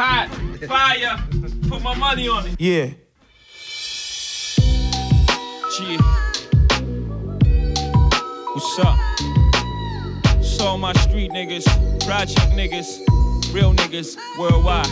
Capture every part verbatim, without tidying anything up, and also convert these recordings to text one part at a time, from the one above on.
Hot, fire, put my money on it. Yeah. Gee. What's up? It's all my street niggas, project niggas, real niggas worldwide.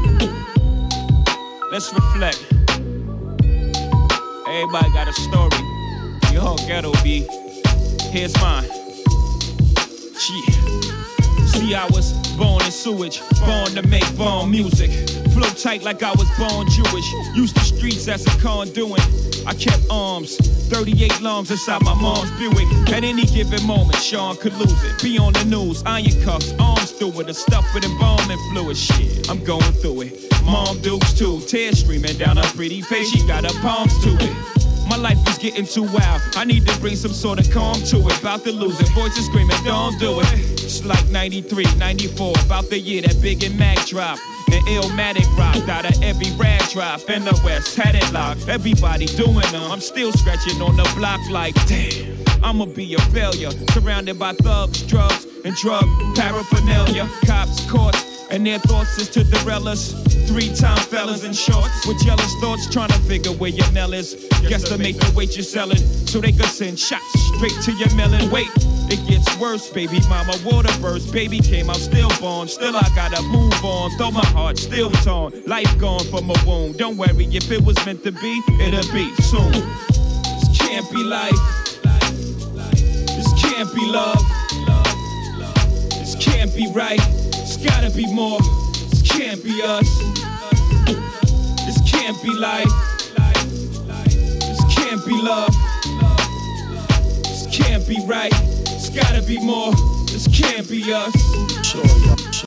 Let's reflect. Everybody got a story. Your whole ghetto be. Here's mine. Gee. See, I was born in sewage, born to make born music. Flow tight like I was born Jewish. Used the streets as a conduit. I kept arms, thirty-eight lungs inside my mom's Buick. At any given moment, Sean could lose it. Be on the news, iron cuffs, arms through it, a stuff with embalming fluid. Shit, I'm going through it. Mom Dukes too, tears streaming down her pretty face. She got her palms to it. My life is getting too wild. I need to bring some sort of calm to it. About to lose it. Voices screaming, don't do it. It's like ninety-three, ninety-four, about the year that Big and Mac dropped. And Illmatic rocked out of every rag drop. In the West, had it locked. Everybody doing them. I'm still scratching on the block like, damn, I'ma be a failure. Surrounded by thugs, drugs, and drug paraphernalia. Cops, courts, and their thoughts is to the relics. Three-time fellas in shorts with jealous thoughts, trying to figure where your Nell is. Guess to make the weight you're selling, so they could send shots straight to your melon. Wait, it gets worse, baby mama, water burst. Baby came out stillborn, still I gotta move on. Though my heart still torn, life gone from a wound. Don't worry, if it was meant to be, it'll be soon. This can't be life. This can't be love. This can't be right. It's gotta be more. This can't be us. This can't be life. This can't be love. This can't be right. It's gotta be more. This can't be us.